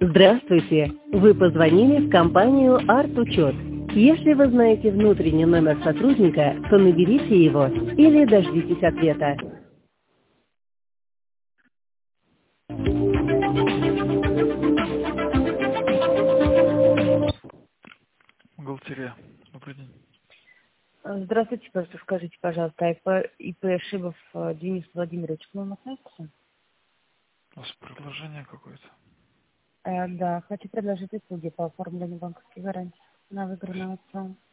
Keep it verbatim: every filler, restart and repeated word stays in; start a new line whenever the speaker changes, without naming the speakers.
Здравствуйте! Вы позвонили в компанию «Арт-Учет». Если вы знаете внутренний номер сотрудника, то наберите его или дождитесь ответа.
Бухгалтерия. Добрый день.
Здравствуйте, просто скажите, пожалуйста, ИП, ИП Шибов э, Денис Владимирович к вам относится?
У вас предложение какое-то?
Э, да, хочу предложить услуги по оформлению банковских гарантий на выигранную акцию.